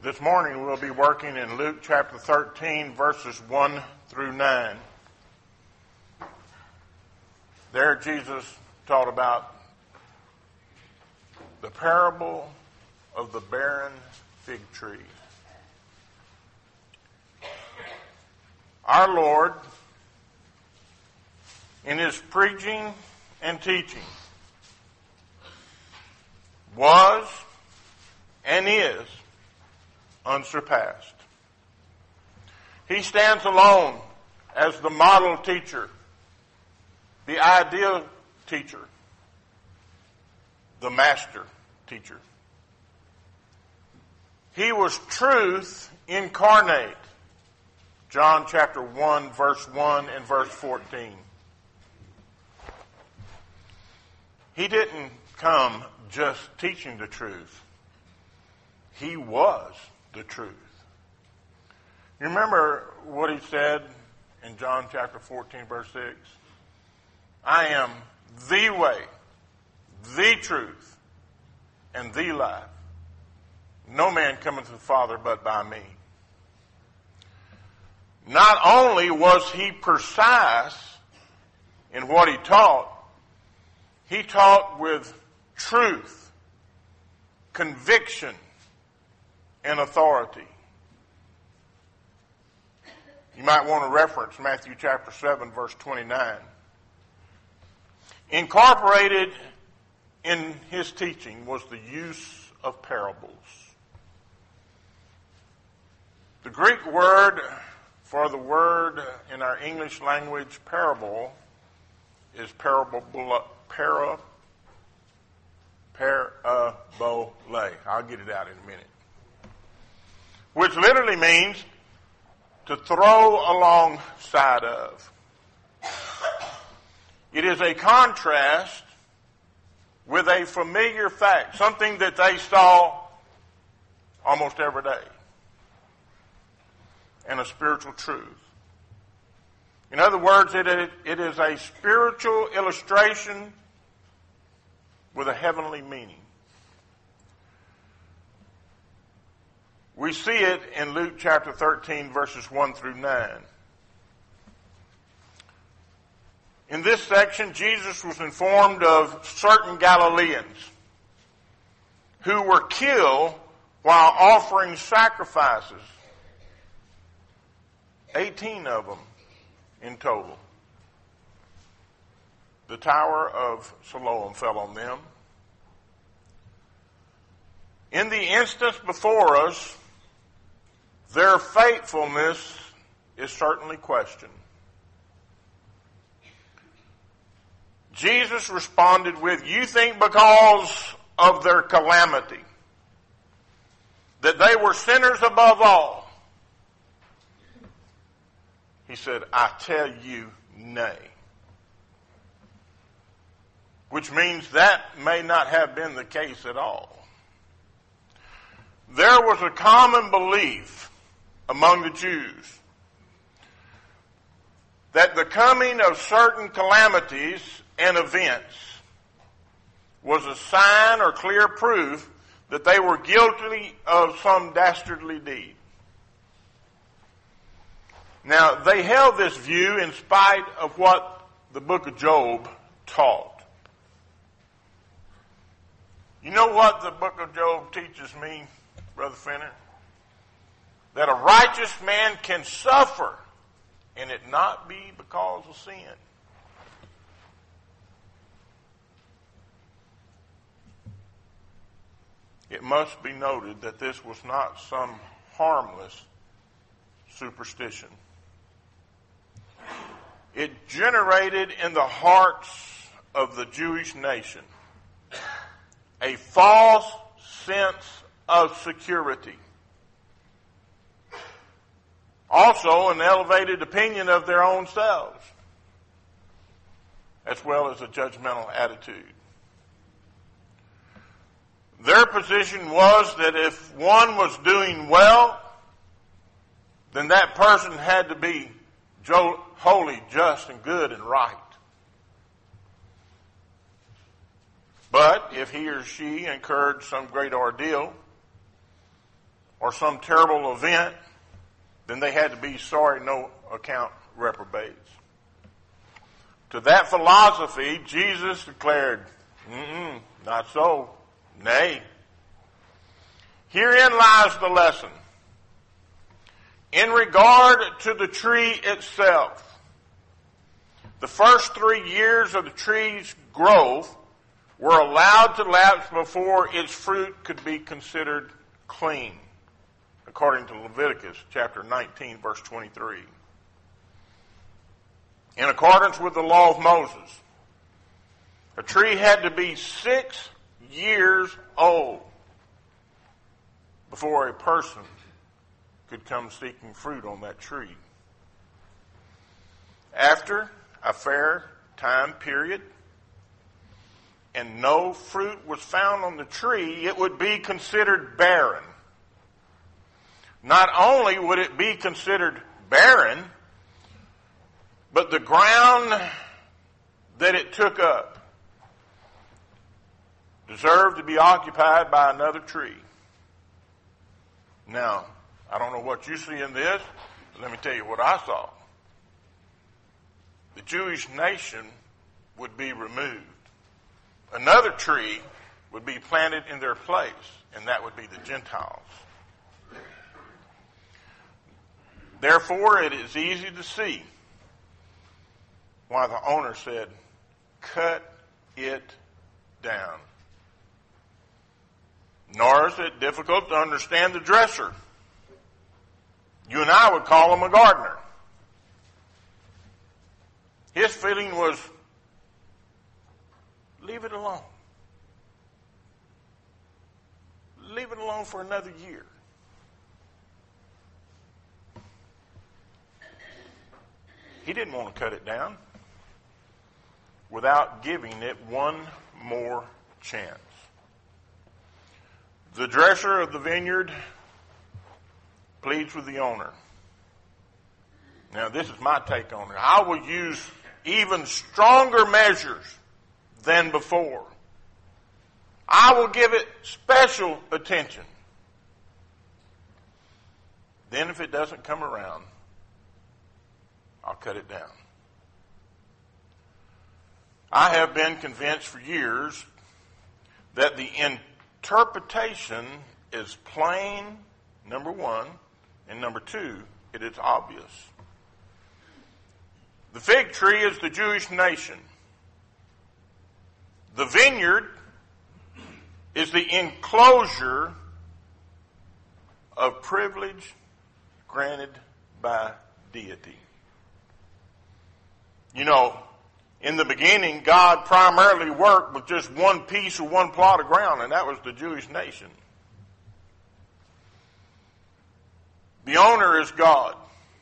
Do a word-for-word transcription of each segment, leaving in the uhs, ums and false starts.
This morning we'll be working in Luke chapter thirteen, verses one through nine. There Jesus taught about the parable of the barren fig tree. Our Lord, in his preaching and teaching, was and is unsurpassed. He stands alone as the model teacher, the ideal teacher, the master teacher. He was truth incarnate. John chapter one, verse one and verse fourteen. He didn't come just teaching the truth. He was the truth. You remember what he said in John chapter fourteen, verse six? I am the way, the truth, and the life. No man cometh to the Father but by me. Not only was he precise in what he taught, he taught with truth, conviction, and authority. You might want to reference Matthew chapter seven, verse twenty-nine. Incorporated in his teaching was the use of parables. The Greek word for the word in our English language parable is parable, para, parabole. I'll get it out in a minute. Which literally means to throw alongside of. It is a contrast with a familiar fact, something that they saw almost every day, and a spiritual truth. In other words, it, it is a spiritual illustration with a heavenly meaning. We see it in Luke chapter thirteen, verses one through nine. In this section, Jesus was informed of certain Galileans who were killed while offering sacrifices. Eighteen of them in total. The Tower of Siloam fell on them. In the instance before us, their faithfulness is certainly questioned. Jesus responded with, you think because of their calamity that they were sinners above all? He said, I tell you, nay. Which means that may not have been the case at all. There was a common belief among the Jews that the coming of certain calamities and events was a sign or clear proof that they were guilty of some dastardly deed. Now, they held this view in spite of what the book of Job taught. You know what the book of Job teaches me, Brother Fenner? That a righteous man can suffer and it not be because of sin. It must be noted that this was not some harmless superstition. It generated in the hearts of the Jewish nation a false sense of security. Also, an elevated opinion of their own selves, as well as a judgmental attitude. Their position was that if one was doing well, then that person had to be holy, just, and good, and right. But if he or she incurred some great ordeal, or some terrible event, then they had to be sorry, no account reprobates. To that philosophy, Jesus declared, Mm-mm, not so. Nay. Herein lies the lesson. In regard to the tree itself, the first three years of the tree's growth were allowed to lapse before its fruit could be considered clean, according to Leviticus chapter nineteen, verse twenty-three. In accordance with the law of Moses, a tree had to be six years old before a person could come seeking fruit on that tree. After a fair time period and no fruit was found on the tree, it would be considered barren. Not only would it be considered barren, but the ground that it took up deserved to be occupied by another tree. Now, I don't know what you see in this, but let me tell you what I saw. The Jewish nation would be removed. Another tree would be planted in their place, and that would be the Gentiles. Therefore, it is easy to see why the owner said, cut it down. Nor is it difficult to understand the dresser. You and I would call him a gardener. His feeling was, leave it alone. Leave it alone for another year. He didn't want to cut it down without giving it one more chance. The dresser of the vineyard pleads with the owner. Now, this is my take on it. I will use even stronger measures than before. I will give it special attention. Then if it doesn't come around, I'll cut it down. I have been convinced for years that the interpretation is plain, number one, and number two, it is obvious. The fig tree is the Jewish nation. The vineyard is the enclosure of privilege granted by deity. You know, in the beginning, God primarily worked with just one piece or one plot of ground, and that was the Jewish nation. The owner is God.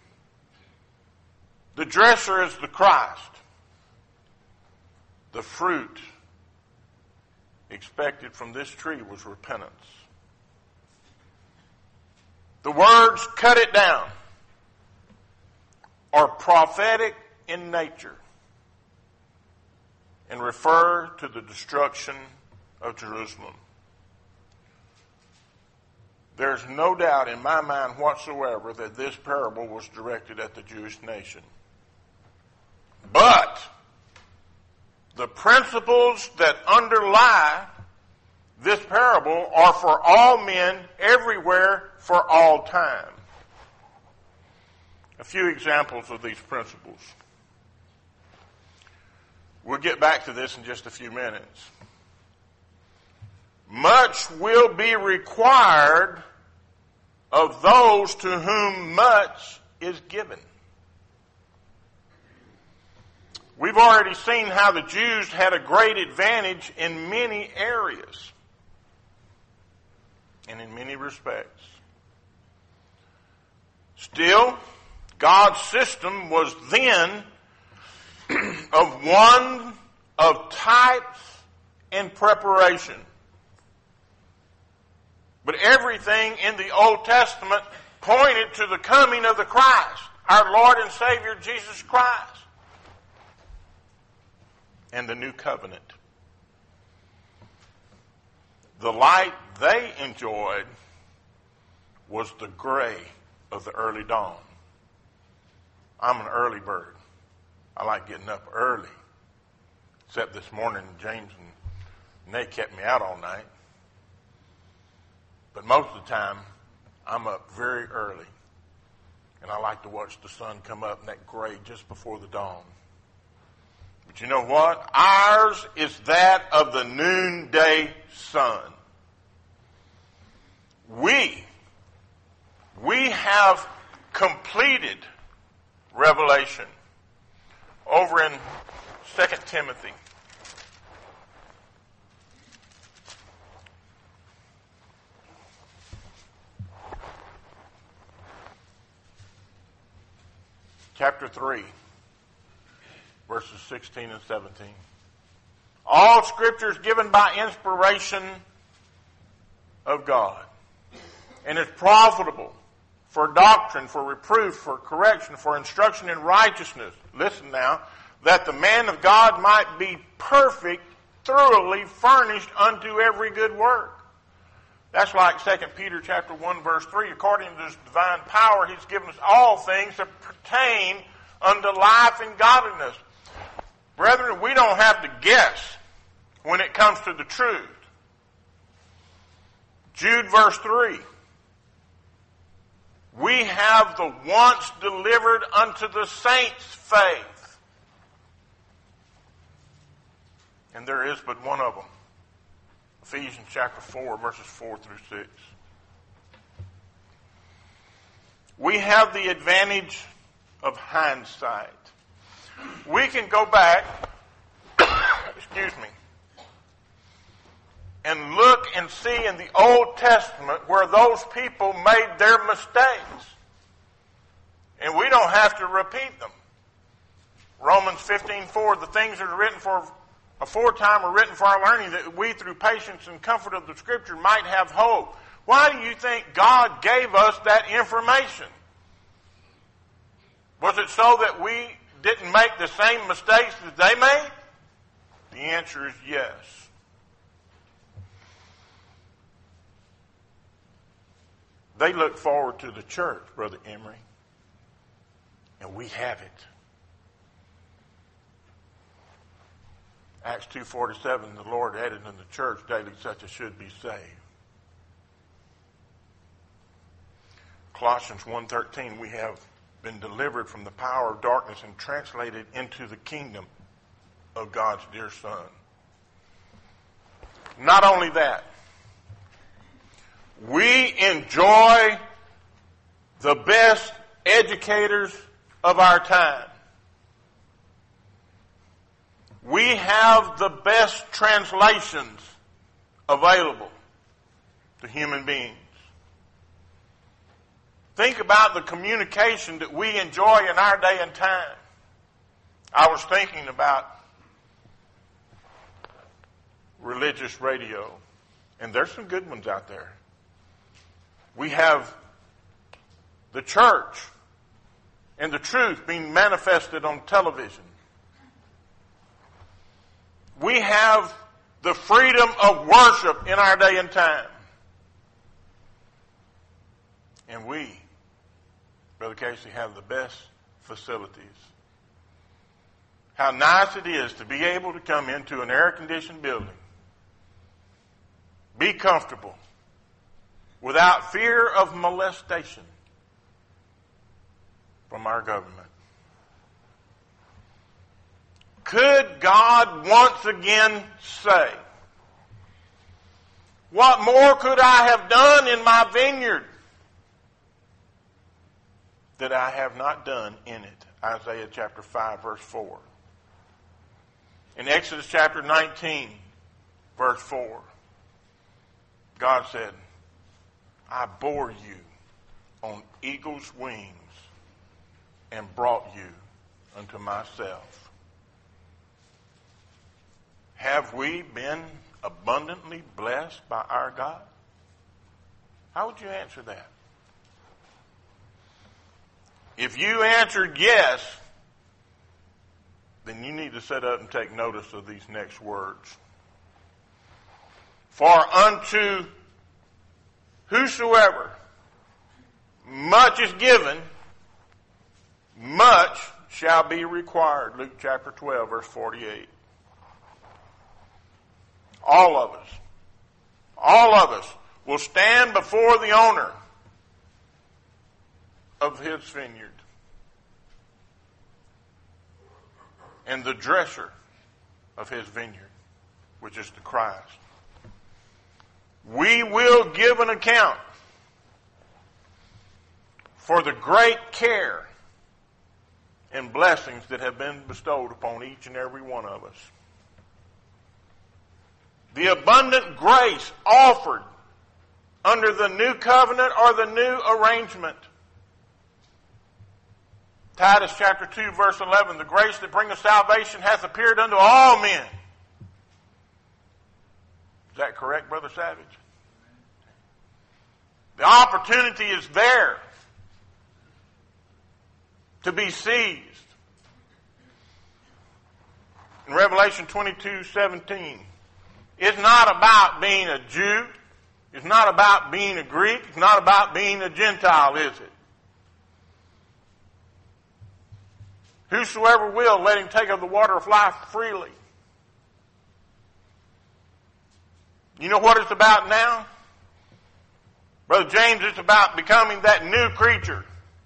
The dresser is the Christ. The fruit expected from this tree was repentance. The words, cut it down, are prophetic in nature and refer to the destruction of Jerusalem. There's no doubt in my mind whatsoever that this parable was directed at the Jewish nation. But the principles that underlie this parable are for all men, everywhere, for all time. A few examples of these principles. We'll get back to this in just a few minutes. Much will be required of those to whom much is given. We've already seen how the Jews had a great advantage in many areas and in many respects. Still, God's system was then of one of types and preparation. But everything in the Old Testament pointed to the coming of the Christ, our Lord and Savior Jesus Christ, and the new covenant. The light they enjoyed was the gray of the early dawn. I'm an early bird. I like getting up early. Except this morning, James and Nate kept me out all night. But most of the time, I'm up very early. And I like to watch the sun come up in that gray just before the dawn. But you know what? Ours is that of the noonday sun. We, we have completed Revelation. Over in Second Timothy. Chapter three, verses sixteen and seventeen. All Scripture is given by inspiration of God, and is profitable for doctrine, for reproof, for correction, for instruction in righteousness. Listen now, that the man of God might be perfect, thoroughly furnished unto every good work. That's like Second Peter chapter one, verse three. According to his divine power, he's given us all things that pertain unto life and godliness. Brethren, we don't have to guess when it comes to the truth. Jude verse three. We have the once delivered unto the saints faith. And there is but one of them. Ephesians chapter four, verses four through six. We have the advantage of hindsight. We can go back, excuse me, and look and see in the Old Testament where those people made their mistakes. And we don't have to repeat them. Romans fifteen four, the things that are written for aforetime are written for our learning, that we through patience and comfort of the Scripture might have hope. Why do you think God gave us that information? Was it so that we didn't make the same mistakes that they made? The answer is yes. They look forward to the church, Brother Emery, and we have it. Acts two forty-seven, the Lord added in the church daily such as should be saved. Colossians one thirteen, we have been delivered from the power of darkness and translated into the kingdom of God's dear Son. Not only that, we enjoy the best educators of our time. We have the best translations available to human beings. Think about the communication that we enjoy in our day and time. I was thinking about religious radio, and there's some good ones out there. We have the church and the truth being manifested on television. We have the freedom of worship in our day and time. And we, Brother Casey, have the best facilities. How nice it is to be able to come into an air-conditioned building, be comfortable, without fear of molestation from our government. Could God once again say, what more could I have done in my vineyard that I have not done in it? Isaiah chapter five, verse four. In Exodus chapter nineteen, verse four, God said, I bore you on eagle's wings and brought you unto myself. Have we been abundantly blessed by our God? How would you answer that? If you answered yes, then you need to sit up and take notice of these next words. For unto whosoever much is given, much shall be required. Luke chapter twelve, verse forty-eight. All of us, all of us will stand before the owner of his vineyard and the dresser of his vineyard, which is the Christ. We will give an account for the great care and blessings that have been bestowed upon each and every one of us. The abundant grace offered under the new covenant or the new arrangement. Titus chapter two, verse eleven, the grace that bringeth salvation hath appeared unto all men. Is that correct, Brother Savage? The opportunity is there to be seized. In Revelation twenty-two seventeen, it's not about being a Jew. It's not about being a Greek. It's not about being a Gentile, is it? Whosoever will, let him take of the water of life freely. You know what it's about now? Brother James, it's about becoming that new creature.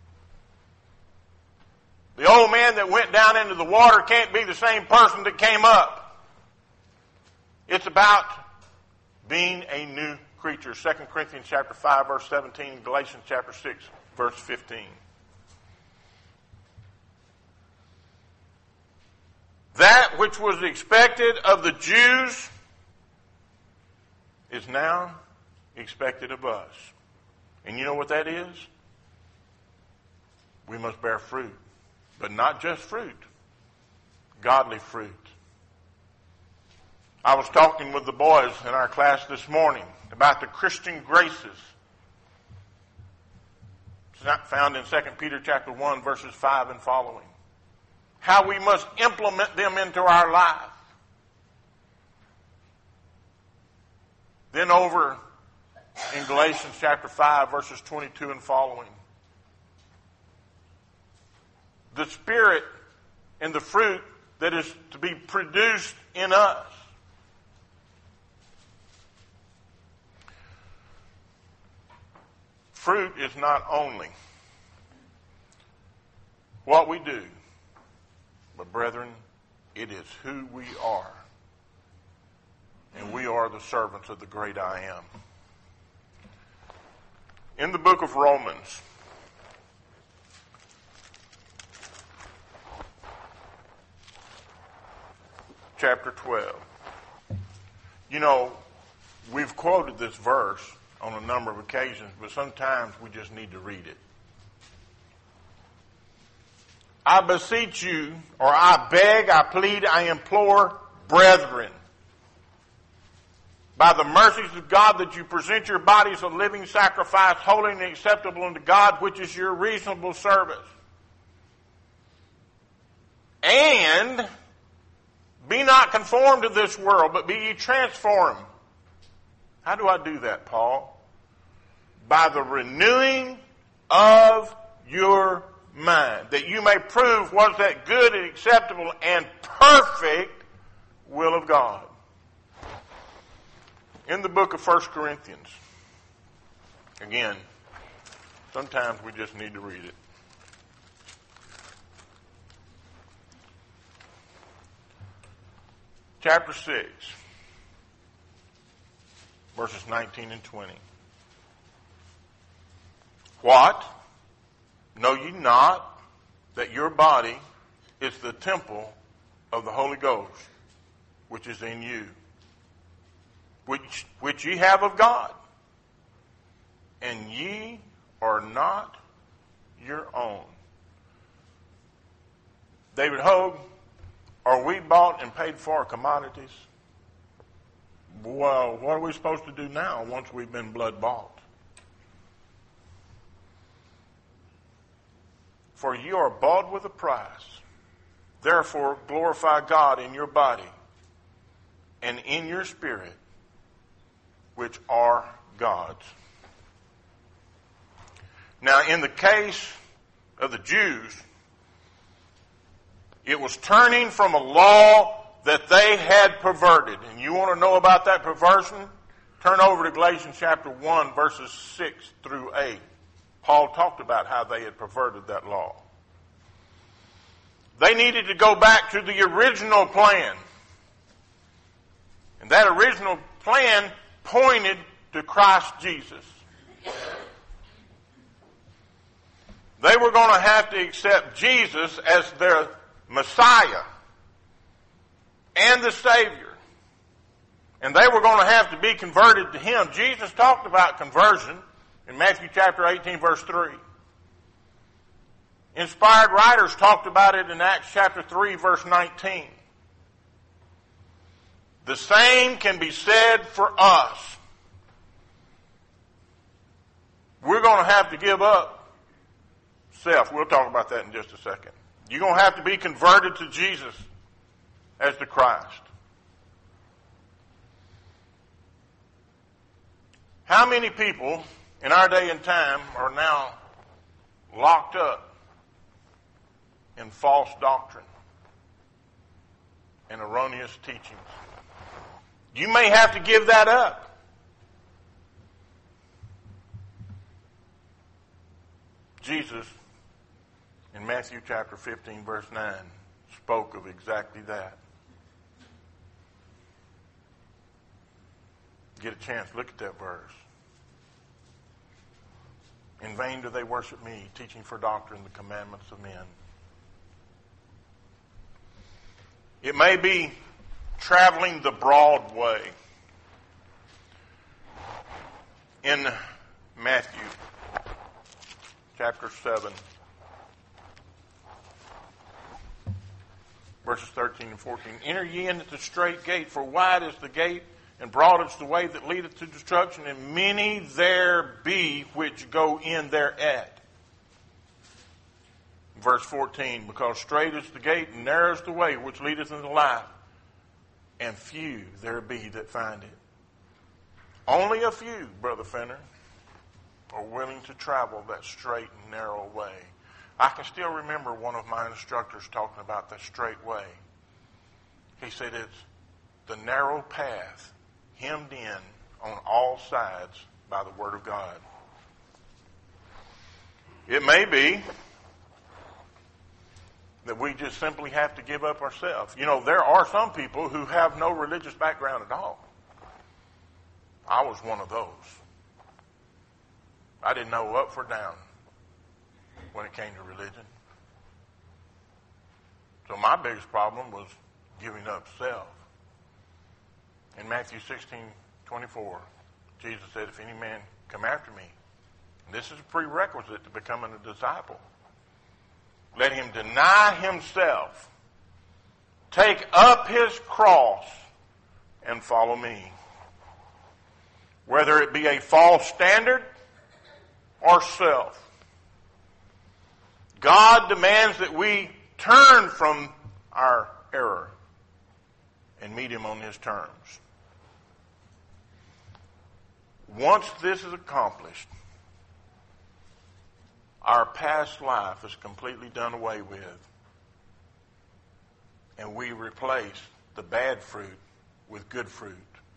The old man that went down into the water can't be the same person that came up. It's about being a new creature. Second Corinthians chapter five, verse seventeen, Galatians chapter six, verse fifteen. That which was expected of the Jews is now expected of us. And you know what that is? We must bear fruit. But not just fruit. Godly fruit. I was talking with the boys in our class this morning about the Christian graces. It's not found in Second Peter chapter one, verses five and following. How we must implement them into our life. Then over in Galatians chapter five, verses twenty-two and following. The Spirit and the fruit that is to be produced in us. Fruit is not only what we do, but brethren, it is who we are. And we are the servants of the great I am. In the book of Romans, chapter twelve. You know, we've quoted this verse on a number of occasions, but sometimes we just need to read it. I beseech you, or I beg, I plead, I implore, brethren, by the mercies of God, that you present your bodies a living sacrifice, holy and acceptable unto God, which is your reasonable service. And be not conformed to this world, but be ye transformed. How do I do that, Paul? By the renewing of your mind, that you may prove what is that good and acceptable and perfect will of God. In the book of First Corinthians, again, sometimes we just need to read it. Chapter six, verses nineteen and twenty. What? Know ye not that your body is the temple of the Holy Ghost, which is in you, which, which ye have of God, and ye are not your own? David Hogue, are we bought and paid for commodities? Well, what are we supposed to do now once we've been blood bought? For you are bought with a price. Therefore, glorify God in your body and in your spirit, which are God's. Now, in the case of the Jews, it was turning from a law that they had perverted. And you want to know about that perversion? Turn over to Galatians chapter one, verses six through eight. Paul talked about how they had perverted that law. They needed to go back to the original plan. And that original plan pointed to Christ Jesus. They were going to have to accept Jesus as their Messiah and the Savior. And they were going to have to be converted to Him. Jesus talked about conversion in Matthew chapter eighteen, verse three. Inspired writers talked about it in Acts chapter three, verse nineteen. The same can be said for us. We're going to have to give up self. We'll talk about that in just a second. You're going to have to be converted to Jesus as the Christ. How many people in our day and time are now locked up in false doctrine and erroneous teachings? You may have to give that up. Jesus, in Matthew chapter fifteen, verse nine, spoke of exactly that. Get a chance, look at that verse. In vain do they worship me, teaching for doctrine the commandments of men. It may be traveling the broad way. In Matthew chapter seven, verses thirteen and fourteen. Enter ye in at the straight gate, for wide is the gate, and broad is the way that leadeth to destruction, and many there be which go in thereat. Verse fourteen, because straight is the gate, and narrow is the way which leadeth into life, and few there be that find it. Only a few, Brother Fenner, are willing to travel that straight and narrow way. I can still remember one of my instructors talking about the straight way. He said it's the narrow path hemmed in on all sides by the Word of God. It may be that we just simply have to give up ourselves. You know, there are some people who have no religious background at all. I was one of those. I didn't know up or down when it came to religion. So my biggest problem was giving up self. In Matthew sixteen twenty-four, Jesus said, if any man come after me, and this is a prerequisite to becoming a disciple, let him deny himself, take up his cross, and follow me. Whether it be a false standard or self. God demands that we turn from our error and meet Him on His terms. Once this is accomplished, our past life is completely done away with, and we replace the bad fruit with good fruit.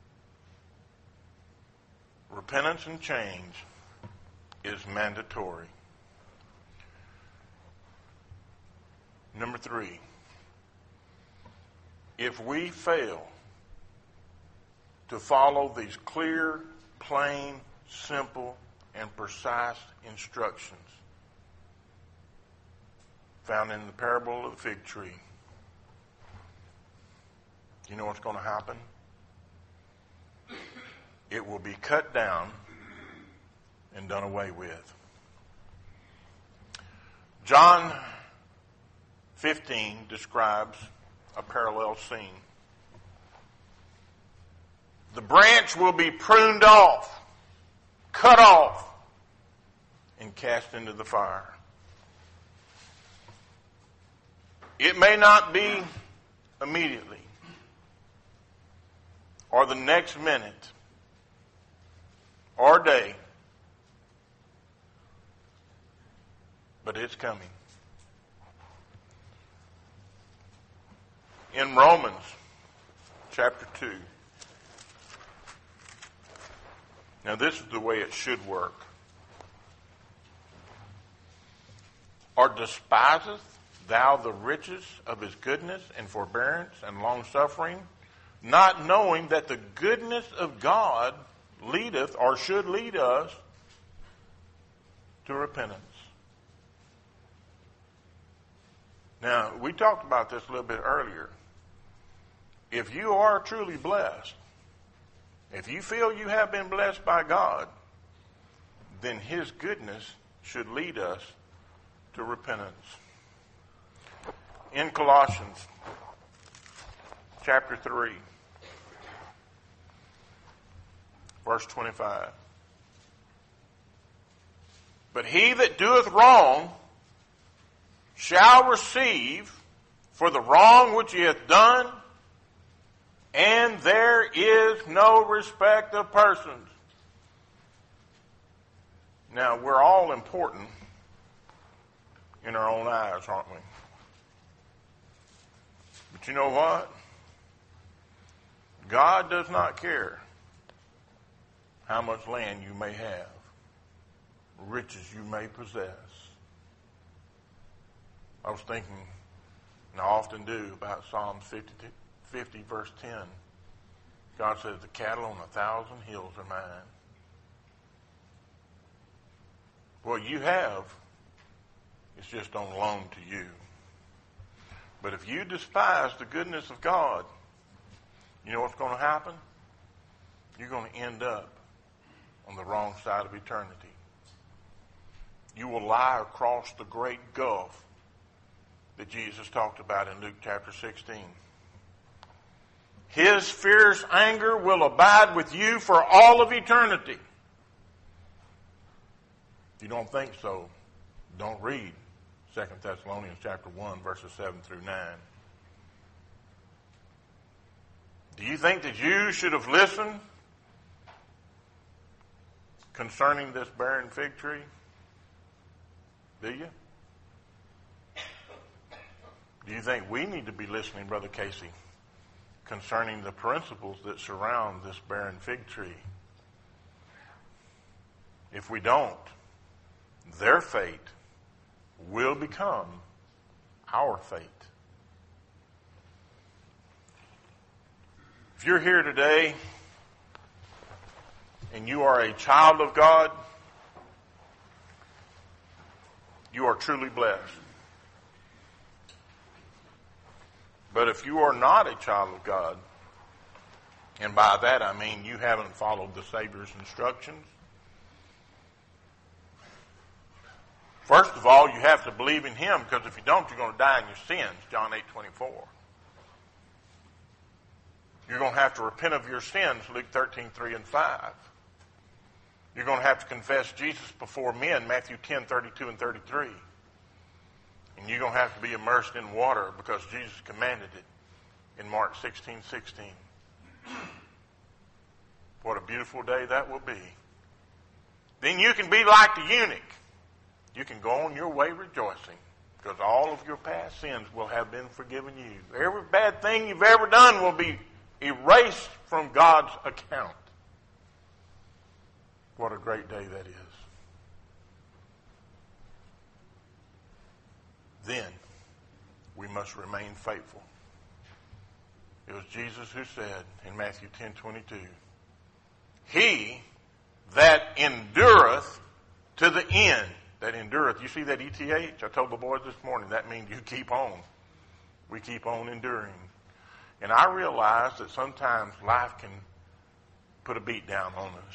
Repentance and change is mandatory. Number three, if we fail to follow these clear, plain, simple, and precise instructions found in the parable of the fig tree, you know what's going to happen? It will be cut down and done away with. John fifteen describes a parallel scene. The branch will be pruned off, cut off, and cast into the fire. It may not be immediately or the next minute or day, but it's coming. In Romans chapter two, now this is the way it should work. Or despiseth thou the riches of his goodness and forbearance and longsuffering, not knowing that the goodness of God leadeth or should lead us to repentance. Now, we talked about this a little bit earlier. If you are truly blessed, if you feel you have been blessed by God, then his goodness should lead us to repentance. In Colossians chapter three, verse twenty-five. But he that doeth wrong shall receive for the wrong which he hath done, and there is no respect of persons. Now, we're all important in our own eyes, aren't we? But you know what? God does not care how much land you may have, riches you may possess. I was thinking, and I often do, about Psalms fifty, fifty verse ten. God says, the cattle on a thousand hills are mine. What you have is just on loan to you. But if you despise the goodness of God, you know what's going to happen? You're going to end up on the wrong side of eternity. You will lie across the great gulf that Jesus talked about in Luke chapter sixteen. His fierce anger will abide with you for all of eternity. If you don't think so, don't read Second Thessalonians chapter one, verses seven through nine. Do you think that you should have listened concerning this barren fig tree? Do you? Do you think we need to be listening, Brother Casey, concerning the principles that surround this barren fig tree? If we don't, their fate will become our fate. If you're here today and you are a child of God, you are truly blessed. But if you are not a child of God, and by that I mean you haven't followed the Savior's instructions, first of all, you have to believe in him, because if you don't, you're going to die in your sins, John eight twenty-four. You're going to have to repent of your sins, Luke thirteen three and five. You're going to have to confess Jesus before men, Matthew ten thirty-two and thirty-three. And you're going to have to be immersed in water because Jesus commanded it in Mark sixteen sixteen. What a beautiful day that will be. Then you can be like the eunuch. You can go on your way rejoicing, because all of your past sins will have been forgiven you. Every bad thing you've ever done will be erased from God's account. What a great day that is. Then we must remain faithful. It was Jesus who said in Matthew ten twenty-two, he that endureth to the end, that endureth, you see that E T H? I told the boys this morning, that means you keep on. We keep on enduring. And I realize that sometimes life can put a beat down on us.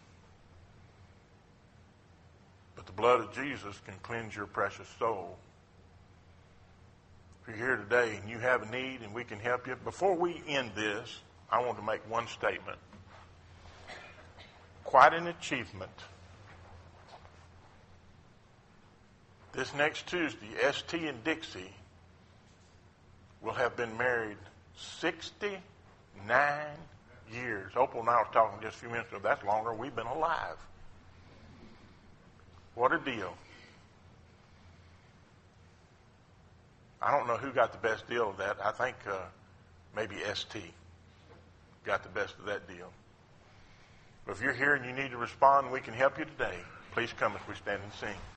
But the blood of Jesus can cleanse your precious soul. If you're here today and you have a need and we can help you, before we end this, I want to make one statement. Quite an achievement. This next Tuesday, S T and Dixie will have been married sixty-nine years. Opal and I were talking just a few minutes ago. That's longer than we've been alive. What a deal. I don't know who got the best deal of that. I think uh, maybe S T got the best of that deal. But if you're here and you need to respond, we can help you today. Please come as we stand and sing.